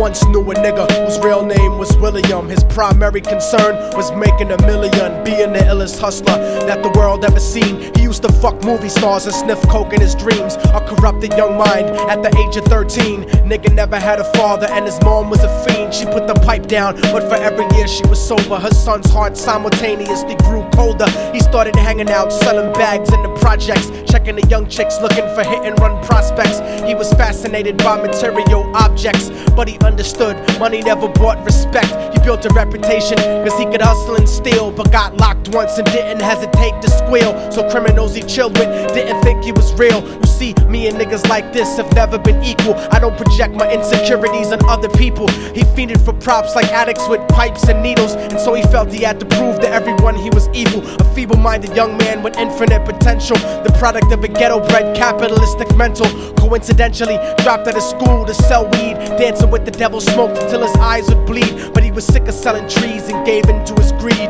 once knew a nigga whose real name was William. His primary concern was making $1 million, being the illest hustler that the world ever seen. He used to fuck movie stars and sniff coke in his dreams. A corrupted young mind at the age of 13. Nigga never had a father and his mom was a fiend. She put the pipe down, but for every year she was sober, her son's heart simultaneously grew colder. He started hanging out, selling bags in the projects, checking the young chicks looking for hit and run prospects. He was fascinated by material objects, but he understood money never bought respect. He built a reputation cause he could hustle and steal, but got locked once and didn't hesitate to squeal. So criminals he chilled with didn't think he was real. You see, me and niggas like this have never been equal. I don't project my insecurities on other people. He fiended for props like addicts with pipes and needles, and so he felt he had to prove to everyone he was evil. A feeble-minded young man with infinite potential, the product of a ghetto-bred capitalistic mental. Coincidentally dropped out of school to sell weed, dancing with the devil, smoked until his eyes would bleed. But he was sick of selling trees and gave in to his greed.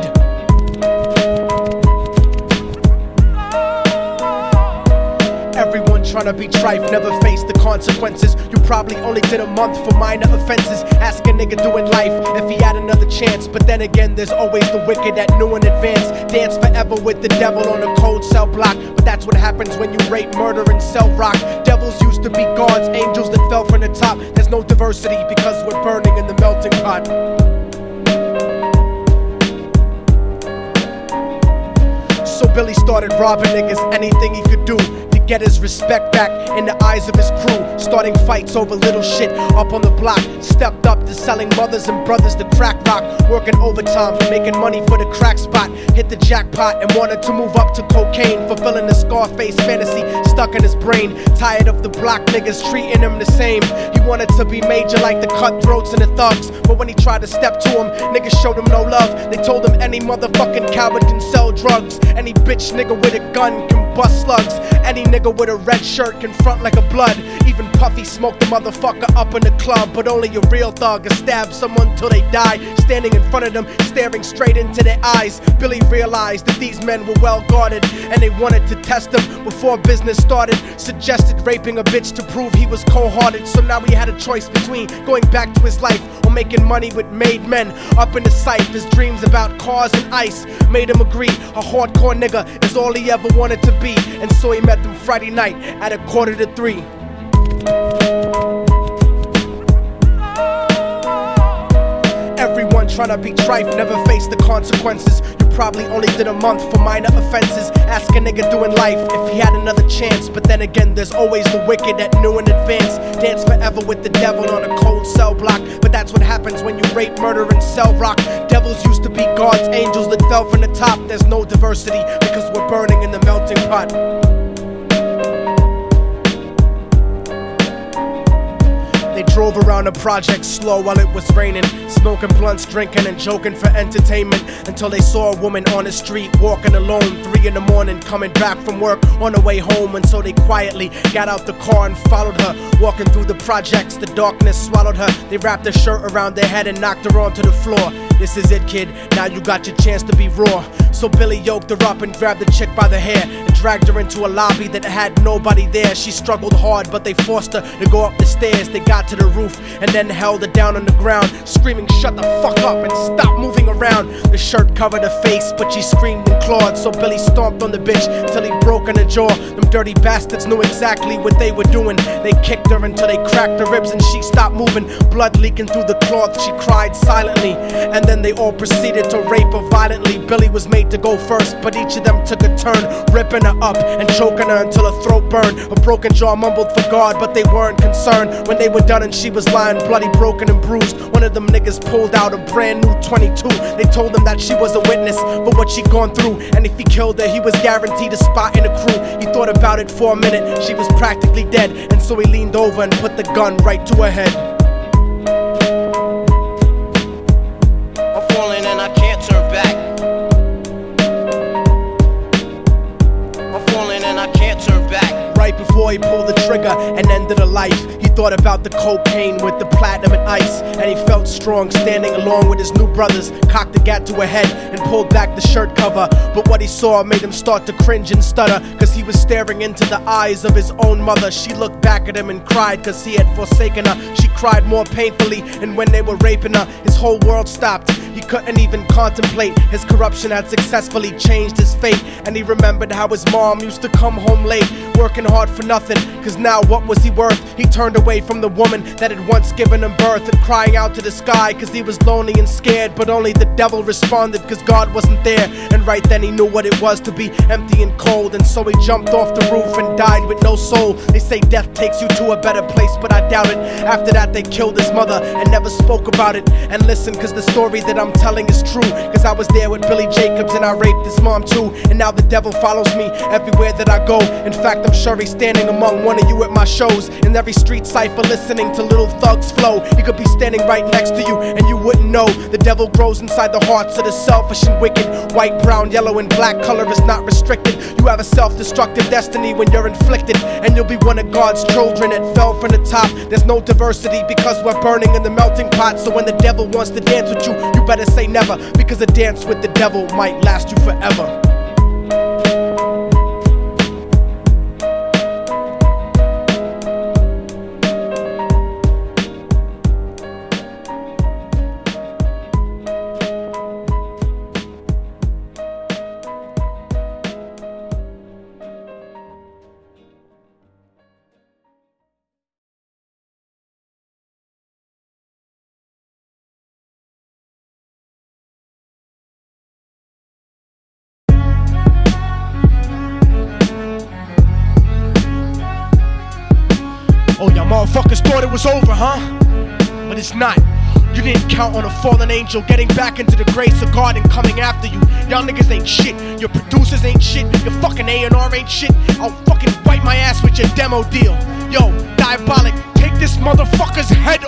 Everyone tryna be trife, never face the consequences. You probably only did a month for minor offenses. Ask a nigga doing life if he had another chance. But then again, there's always the wicked that knew in advance. Dance forever with the devil on a cold cell block. But that's what happens when you rape, murder, and sell rock. Devils used to be gods, angels that fell from the top. There's no diversity because we're burning in the melting pot. So Billy started robbing niggas, anything he could do to get his respect back in the eyes of his crew. Starting fights over little shit up on the block. Stepped up to selling mothers and brothers to crack rock. Working overtime, making money for the crack spot. Hit the jackpot and wanted to move up to cocaine, fulfilling the Scarface fantasy stuck in his brain. Tired of the block niggas treating him the same. He wanted to be major like the cutthroats and the thugs. But when he tried to step to him, niggas showed him no love. They told him any motherfucking coward can sell drugs. Any bitch nigga with a gun can bust slugs. Any nigga with a red shirt can front like a blood. Even Puffy smoked the motherfucker up in the club. But only a real thug can stab someone till they die. Standing in front of them, staring straight into their eyes, Billy realized that these men were well guarded, and they wanted to test him before business started. Suggested raping a bitch to prove he was cold-hearted. So now he had a choice between going back to his life or making money with made men. Up in the sight, his dreams about cars and ice made him agree a hardcore nigga is all he ever wanted to be. And so he met them Friday night at 2:45. Everyone tryna be trife, never face the consequences. You probably only did a month for minor offenses. Ask a nigga doing life if he had another chance. But then again, there's always the wicked that knew in advance. Dance forever with the devil on a cold cell block. But that's what happens when you rape, murder, and sell rock. Devils used to be gods, angels that fell from the top. There's no diversity because we're burning in the melting pot. They drove around the project slow while it was raining, smoking blunts, drinking and joking for entertainment, until they saw a woman on the street walking alone, 3 in the morning, coming back from work on her way home. And so they quietly got out the car and followed her, walking through the projects. The darkness swallowed her. They wrapped her shirt around their head and knocked her onto the floor. This is it, kid, now you got your chance to be raw. So Billy yoked her up and grabbed the chick by the hair and dragged her into a lobby that had nobody there. She struggled hard, but they forced her to go up the stairs. They got to the roof and then held her down on the ground, screaming, "Shut the fuck up and stop moving around." The shirt covered her face, but she screamed and clawed. So Billy stomped on the bitch till he broke in her jaw. Them dirty bastards knew exactly what they were doing. They kicked her until they cracked her ribs and she stopped moving. Blood leaking through the cloth, she cried silently. And then they all proceeded to rape her violently. Billy was made to go first, but each of them took a turn, ripping her up and choking her until her throat burned. Her broken jaw mumbled for God, but they weren't concerned. When they were done and she was lying bloody, broken and bruised, one of them niggas pulled out a brand new 22. They told him that she was a witness for what she'd gone through, and if he killed her, he was guaranteed a spot in the crew. He thought about it for a minute, she was practically dead, and so he leaned over and put the gun right to her head. I'm falling and I can't turn back. I'm falling and I can't turn back. Right before he pulled the trigger and ended her life, he thought about the cocaine with the platinum and ice, and he felt strong standing along with his new brothers. Cocked the gat to her head and pulled back the shirt cover, but what he saw made him start to cringe and stutter, cause he was staring into the eyes of his own mother. She looked back at him and cried cause he had forsaken her. She cried more painfully, and when they were raping her, his whole world stopped. He couldn't even contemplate. His corruption had successfully changed his fate, and he remembered how his mom used to come home late, working hard for nothing, cause now what was he worth? He turned away from the woman that had once given him birth, and crying out to the sky cause he was lonely and scared, but only the devil responded cause God wasn't there. And right then he knew what it was to be empty and cold, and so he jumped off the roof and died with no soul. They say death takes you to a better place, but I doubt it. After that they killed his mother and never spoke about it. And listen, cause the story that I'm telling is true, cause I was there with Billy Jacobs and I raped his mom too. And now the devil follows me everywhere that I go. In fact, I'm sure he's standing among one of you at my shows, in every street cypher listening to Little Thug's flow. He could be standing right next to you and you wouldn't know. The devil grows inside the hearts of the selfish and wicked. White, brown, yellow, and black color is not restricted. You have a self-destructive destiny when you're inflicted, and you'll be one of God's children that fell from the top. There's no diversity because we're burning in the melting pot. So when the devil wants to dance with you, you better say never, because a dance with the devil might last you forever. Oh, y'all motherfuckers thought it was over, huh? But it's not. You didn't count on a fallen angel getting back into the grace of God and coming after you. Y'all niggas ain't shit. Your producers ain't shit. Your fucking A&R ain't shit. I'll fucking wipe my ass with your demo deal. Yo, Diabolic, take this motherfucker's head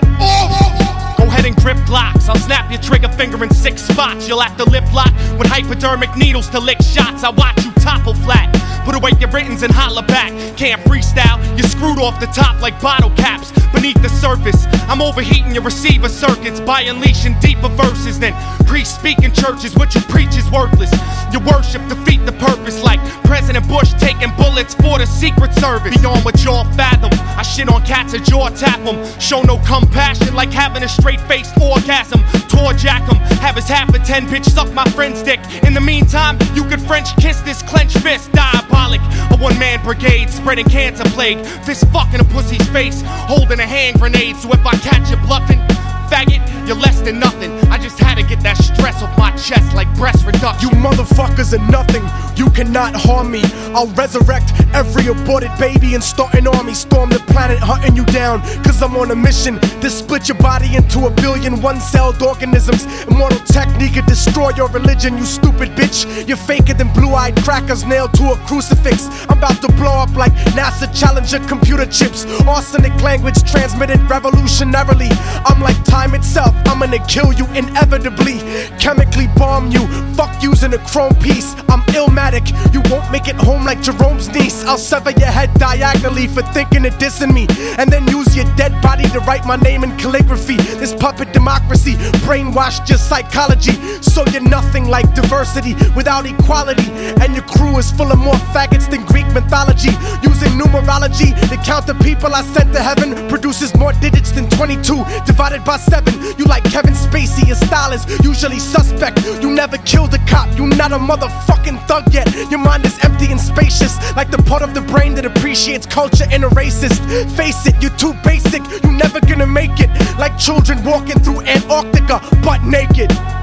off! Go ahead and grip blocks. I'll snap your trigger finger in 6 spots. You'll have to lip lock with hypodermic needles to lick shots. I watch you topple flat. Put away your writtens and holler back. Can't freestyle, you're screwed off the top like bottle caps. Beneath the surface, I'm overheating your receiver circuits by unleashing deeper verses than priests speak in churches. What you preach is worthless. Your worship defeat the purpose, like President Bush taking bullets for the Secret Service. Beyond what y'all fathom, I shit on cats and jaw tap them. Show no compassion like having a straight-faced orgasm. Tour jack him, have his half a 10 bitch suck my friend's dick. In the meantime, you could French kiss this clenched fist. Diabolic, a one-man brigade spreading cancer plague. Fist fucking a pussy's face, holding a hand grenade. So if I catch you bluffing, faggot, you're less than nothing. I just had to get that stress off my chest like breast reduction. You motherfuckers are nothing. You cannot harm me. I'll resurrect every aborted baby and start an army. Storm the planet hunting you down, cause I'm on a mission to split your body into 1 billion one-celled organisms. Immortal technique could destroy your religion, you stupid bitch. You're faker than blue-eyed crackers nailed to a crucifix. I'm about to blow up like NASA Challenger computer chips. Arsenic language transmitted revolutionarily. I'm like time itself, I'm gonna kill you inevitably. Chemically bomb you, fuck using a chrome piece. I'm illmatic, you won't make it home like Jerome's niece. I'll sever your head diagonally for thinking of dissing me, and then use your dead body to write my name in calligraphy. This puppet democracy brainwashed your psychology, so you're nothing like diversity without equality. And your crew is full of more faggots than Greek mythology. Using numerology to count the people I sent to heaven produces more digits than 22 divided by 7. You like Kevin Spacey, your style is usually suspect. You never killed a cop, you not a motherfucking thug yet. Your mind is empty and spacious, like the part of the brain that appreciates culture and a racist. Face it, you're too basic, you never gonna make it. Like children walking through Antarctica butt naked.